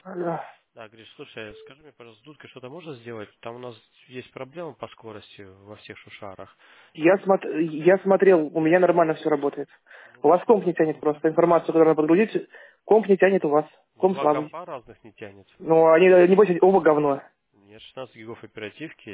Алло. Да, Гриш, слушай, скажи мне, пожалуйста, дудка что-то можно сделать? Там у нас есть проблема по скорости во всех шушарах. Я смотрел, у меня нормально все работает. Ну У вот, вас комп не тянет два, просто. Информацию, которую надо подгрузить, комп не тянет у вас. ну, Комп два слабый. компа разных не тянет. Ну, они, небось, оба говно. Нет, 16 гигов оперативки,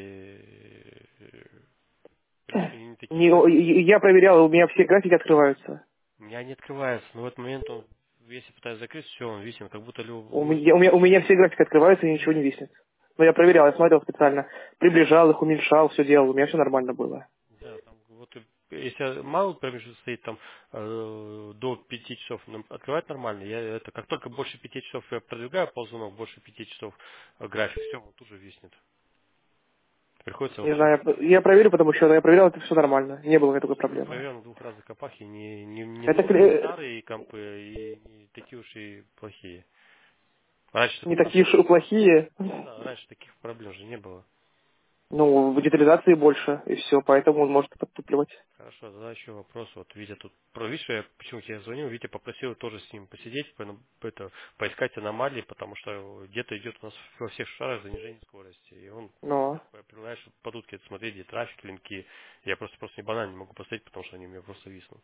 в принципе, они не такие быстрые. Я проверял, у меня все графики открываются. У меня не открывается, но в этот момент он, если пытаюсь закрыть, все, он висит, как будто У любой меня, у меня, у меня все графики открываются и ничего не виснет. Но я проверял, я смотрел специально. Приближал их, уменьшал, все делал. У меня все нормально было. Да, там вот если мало промежуток стоит там до 5 часов открывать нормально, я это как только больше 5 часов я продвигаю ползунок, больше 5 часов график, все, он тут же виснет. Приходится Не вообще. знаю, я проверю, потому что я проверял, это все нормально. Не было никакой Я проблемы. проверил на двух разных компах, и не Это новые, не старые компы, и не такие уж и плохие. Раньше, не такие уж и плохие. ну да, раньше таких проблем же не было. Ну, в детализации больше, и все, поэтому он может подтупливать. Хорошо, тогда еще вопрос. Вот Витя тут, видишь, я почему тебе звонил, Витя попросил тоже с ним посидеть, поискать аномалии, потому что где-то идет у нас во всех шарах занижение скорости. И он Но предлагает, чтобы по дудке это смотреть, где трафик, линки. Я просто не банально не могу посмотреть, потому что они у меня просто виснут.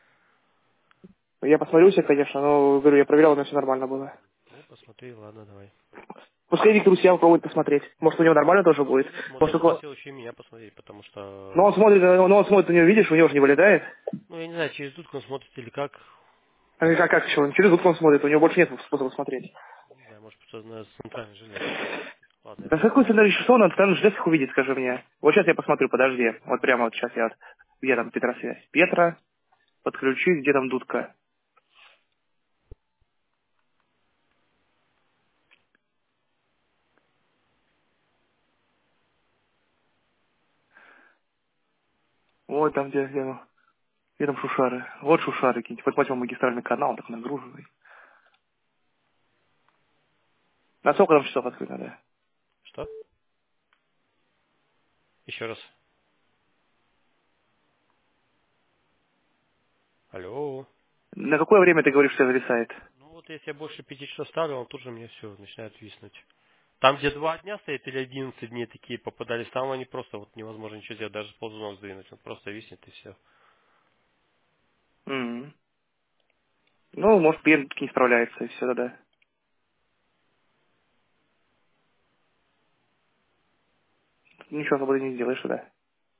я посмотрю себе, конечно, но, говорю, я проверял, у меня все нормально было. Ну, посмотри, ладно, давай. Пускай Виктор у себя попробует посмотреть. Может, у него нормально тоже будет. Он не смотрит, Может, он только... просил еще и меня посмотреть, потому Но он что, смотрит, у него, видишь, у него же не вылетает. ну, я не знаю, через дудку он смотрит или как. А как еще? Он через звук он смотрит, у него больше нет способа смотреть. Не знаю, может, просто на центральный желез посмотрит. Ладно, я Да какой посмотрю. сценарий часов надо там железных увидеть, скажи мне. Вот сейчас я посмотрю, подожди. Вот прямо вот сейчас я... Где там Петра связь? Петра, подключить, где там дудка? Вот там, где там шушары. Вот шушары какие-нибудь. Вот возьмем магистральный канал, так нагруженный. На сколько там часов открыть надо? Что? Еще раз. Алло. На какое время ты говоришь, что зависает? Ну вот если я больше 5 часов ставлю, он тут же мне все начинает виснуть. Там, где 2 дня стоит или 11 дней такие попадались, там они просто вот невозможно ничего сделать, даже ползунок сдвинуть. Он просто виснет и все. М. Ну, может, клиент не справляется, и все, да. Ничего особо не сделаешь, да.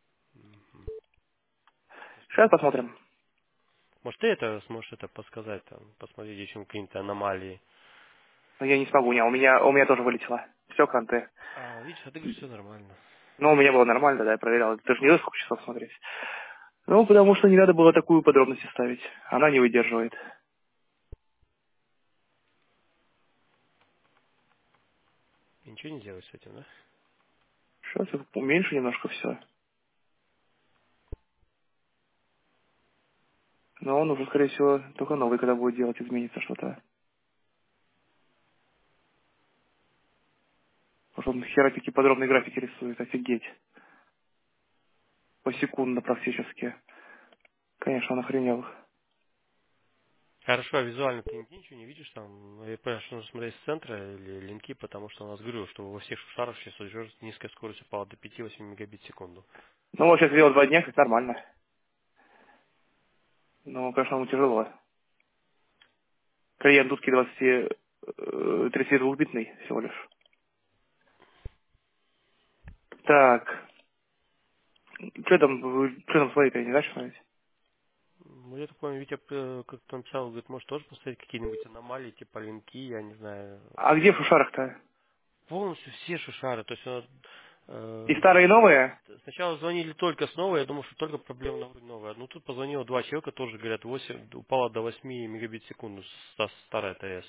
Сейчас посмотрим. Может ты это сможешь это подсказать, там, посмотреть еще какие-то аномалии. Но я не смогу, не, у меня тоже вылетело. Все, кранты. А, видишь, а ты говоришь, все нормально. Но у меня было нормально, да, я проверял. Ты же не знаешь, сколько часов смотреть. Ну, потому что не надо было такую подробность ставить. Она не выдерживает. И ничего не делаешь с этим, да? Сейчас я уменьшу немножко все. Но он уже, скорее всего, только новый, когда будет делать, изменится что-то. Потому что он хера такие подробные графики рисует, офигеть. Посекундно практически. Конечно, он охренел. Хорошо, а визуально ты ничего не видишь там? Ну, я понимаю, что нужно смотреть с центра или линки, потому что у нас говорю, что во всех шарах сейчас уже низкая скорость упала до 5-8 мегабит в секунду. Ну, вот сейчас сделал 2 дня, как нормально. Ну, конечно, ему тяжело. Клиент дудки 32-битный всего лишь. Так, что там смотреть, я не знаю, что смотреть. Ну, я так понял, Витя как-то написал, говорит, может тоже посмотреть какие-нибудь аномалии, типа линки, я не знаю. А где в шушарах-то? Полностью все шишары, то есть И старые, и новые? сначала звонили только с новой, я думал, что только проблема на вроде новая. Ну тут позвонило два человека, тоже говорят, 8 упало до 8 мегабит в секунду старая ТС.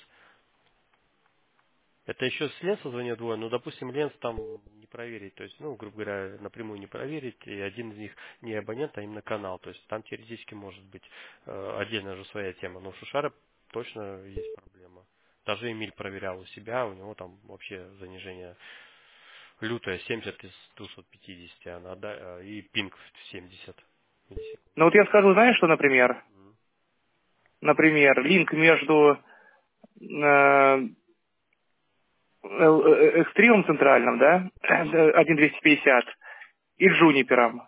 Это еще с Ленса звонил двое, но, допустим, Ленс там не проверить, то есть, ну, грубо говоря, напрямую не проверить, и один из них не абонент, а именно канал, то есть там теоретически может быть отдельная же своя тема, но у Шушара точно есть проблема. Даже Эмиль проверял у себя, у него там вообще занижение лютое 70 из 250, и пинг в 70 миллисекунд. Ну вот я скажу, знаешь, что, например? Например, линк между экстримом центральным, да, 1.250, и Джунипером,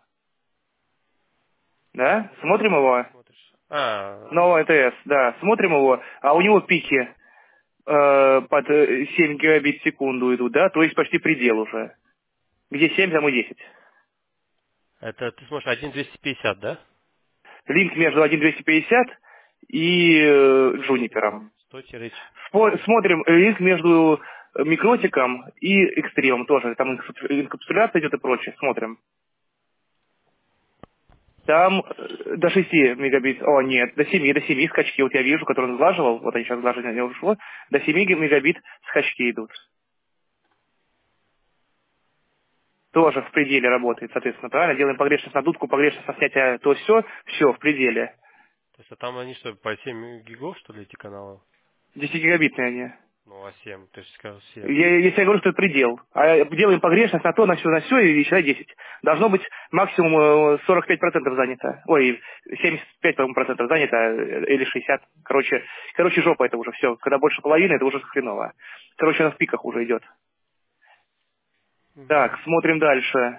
да, смотрим его, Смотришь. А, новый АТС, да, смотрим его, а у него пики под 7 гигабит в секунду идут, да, то есть почти предел уже, где 7, там и 10. это ты смотришь 1.250, да? Линк между 1.250 и Джунипером. 100 тире. Смотрим линк между микротиком и экстримом тоже. Там инкапсуляция идет и прочее. Смотрим. Там до 6 мегабит. О, нет, до семи скачки. Вот я вижу, который он сглаживал. Вот они сейчас сглаживание не ушло. До 7 мегабит скачки идут. Тоже в пределе работает, соответственно, правильно? Делаем погрешность на дудку, погрешность на снятие то все в пределе. То есть, а там они что, по 7 гигов, что ли, эти каналы? 10-гигабитные они. Ну, а 7, ты же сказал 7. Если я говорю, что это предел, а делаем погрешность на все и считай 10. Должно быть максимум 45% занято. Ой, 75% по-моему, процентов занято, или 60. Короче, жопа это уже все. Когда больше половины, это уже хреново. Короче, она в пиках уже идет. Так, смотрим дальше.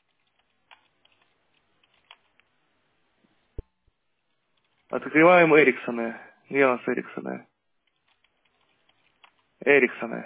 Открываем Эриксоны. Где у нас Эриксоны? Эриксоны.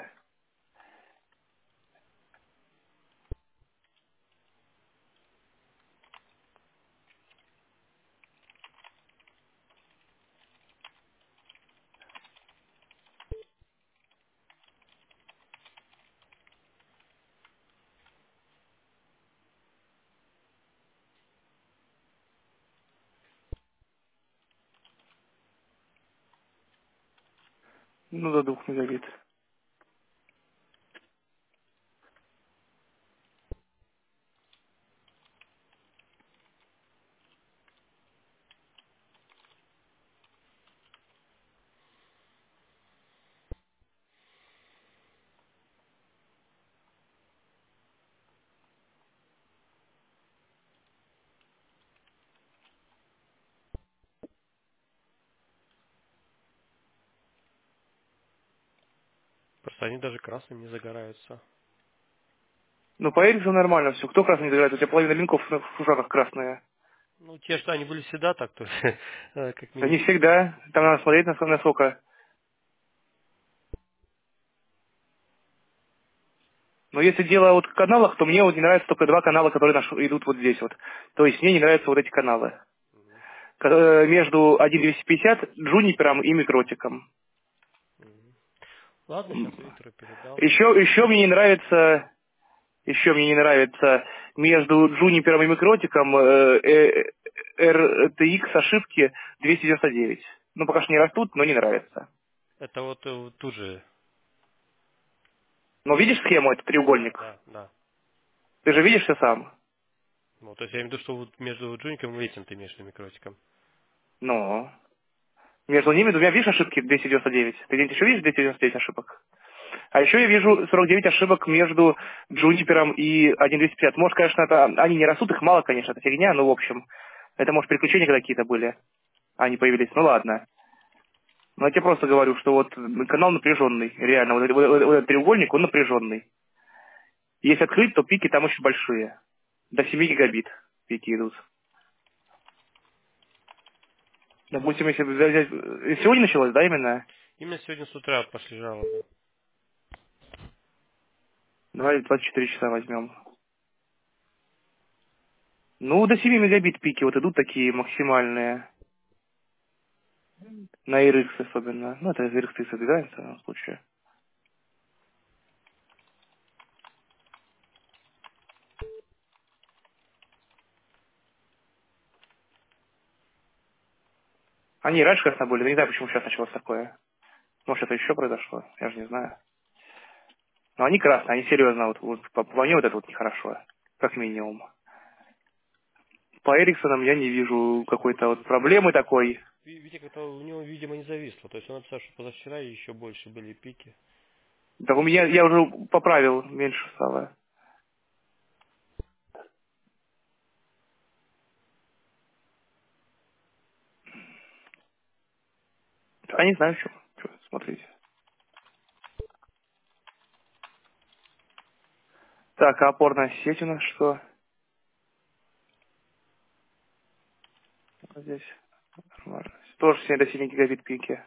Ну, до 2 мегабит. Просто они даже красным не загораются. Ну, по Эриксону нормально все. Кто красный не играет? У тебя половина линков в ушах красные. Ну, те, что они были всегда так, то есть, как Да не минимум. всегда. Там надо смотреть насколько. Но если дело вот в каналах, то мне вот не нравятся только два канала, которые идут вот здесь вот. То есть мне не нравятся вот эти каналы. Между 1.250 Джунипером и Микротиком. Мгм. Ладно, сейчас Виктору передал. Еще мне не нравится, между Джунипером и Микротиком RTX ошибки 299. Ну, пока что не растут, но не нравится. Это вот тут же. Но видишь схему, это Да, треугольник? да, да. Ты же видишь все сам? Ну, то есть я имею в виду, что вот между джуником и этим ты имеешь в виду микротиком. Ну, между ними двумя видишь ошибки 299? Ты где-нибудь еще видишь 299 ошибок? А еще я вижу 49 ошибок между Джунипером и 1.250. Может, конечно, они не растут, их мало, конечно, это фигня, но в общем. Это, может, приключения какие-то были. Они появились. Ну ладно. Но я тебе просто говорю, что вот канал напряженный. Реально, вот этот треугольник, он напряженный. Если открыть, то пики там очень большие. До 7 гигабит пики идут. Допустим, если взять... Сегодня началось, да, именно? Именно сегодня с утра пошли жалобы. Давай 24 часа возьмем. Ну, до 7 мегабит пики вот идут такие максимальные. На RX особенно. Ну, это RX и собирается в данном случае. Они и раньше, конечно, были. Но не знаю, почему сейчас началось такое. Может, это еще произошло. Я же не знаю. Но они красные, они серьезно. Вот по мне вот это вот нехорошо. Как минимум. По Эриксонам я не вижу какой-то вот проблемы такой. Видите, как-то у него, видимо, не зависло. То есть он написал, что позавчера еще больше были пики. Да у меня, я уже поправил, меньше стало. А не знаю, что смотрите. Так, а опорная сеть у нас что? Вот здесь. Нормально. Тоже 7 до 7 гигабит пики.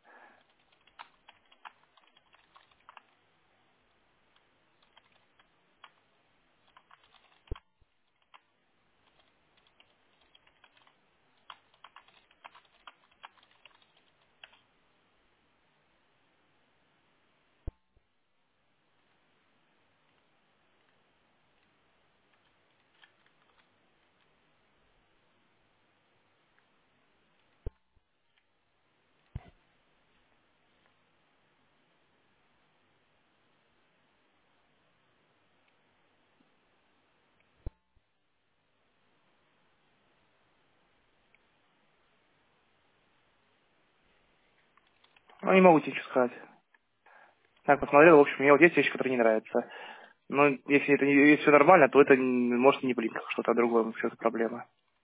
Ну, не могу тебе ничего сказать. Так, посмотрел, в общем, мне вот есть вещи, которые не нравятся. Но если это если все нормально, то это может не блин, как что-то другое, что-то проблема.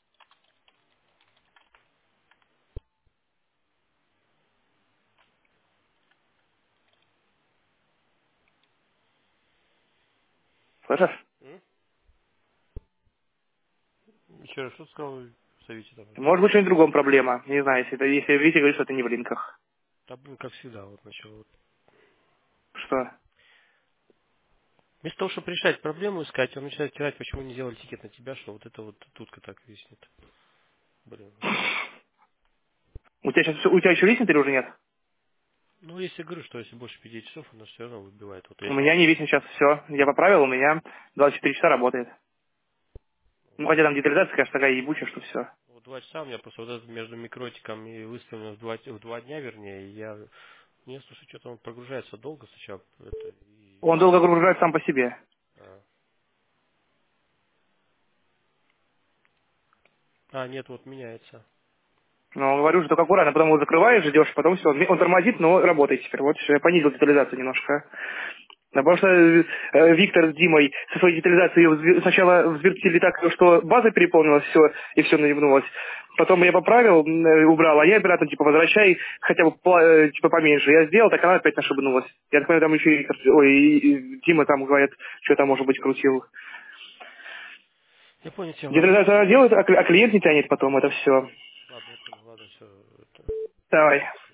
Слышишь? М? Еще раз, что сказал Савите там? Может быть, что-нибудь другом проблема. Не знаю, если Витя говорит, что это не в линках. Да, блин, как всегда, вот начал. Вот. Что? Вместо того, чтобы решать проблему искать, он начинает тирать, почему не сделали тикет на тебя, что вот это вот тутка так виснет. Блин. У тебя сейчас у тебя еще виснет или уже нет? Ну, если говорю, что если больше 5 часов, она все равно выбивает. Вот У если меня не виснет сейчас все. Я поправил, у меня 24 часа работает. Ну, хотя там детализация, конечно, такая ебучая, что все. вот 2 часа у меня просто вот это между микротиком и выставлено в 2 дня, вернее, и я не слушаю, что-то он прогружается долго сначала. Это, и... Он долго гружает сам по себе. Нет, вот меняется. Но говорю же, только аккуратно, потом его закрываешь, ждешь, потом все, он тормозит, но работает теперь. Вот все, я понизил детализацию немножко. Да, потому что Виктор с Димой со своей детализацией сначала взбертили так, что база переполнилась, все, и все наебнулось. Потом я поправил, убрал, а я обратно, типа, возвращай хотя бы, типа, поменьше. Я сделал, так она опять ошибнулась. Я так понимаю, там еще и Виктор, и Дима там говорит, что там, может быть, крутил. Я понял тебя, ладно. Детализацию она делает, а клиент не тянет потом, это все. Ладно, я понял, ладно, все. Давай.